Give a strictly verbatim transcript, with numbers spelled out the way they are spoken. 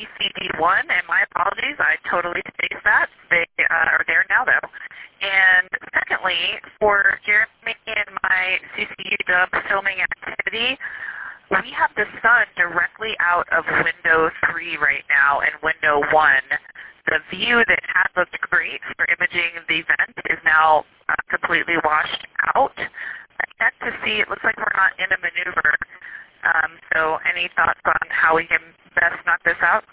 C C D one, and my apologies, I totally spaced that. They uh, are there now, though. And secondly, for Jeremy and my C C U dub filming activity, we have the sun directly out of window three right now and window one. The view that had looked great for imaging the event is now uh, completely washed out. I checked to see, it looks like we're not in a maneuver. Um, so any thoughts on how we can best knock this out?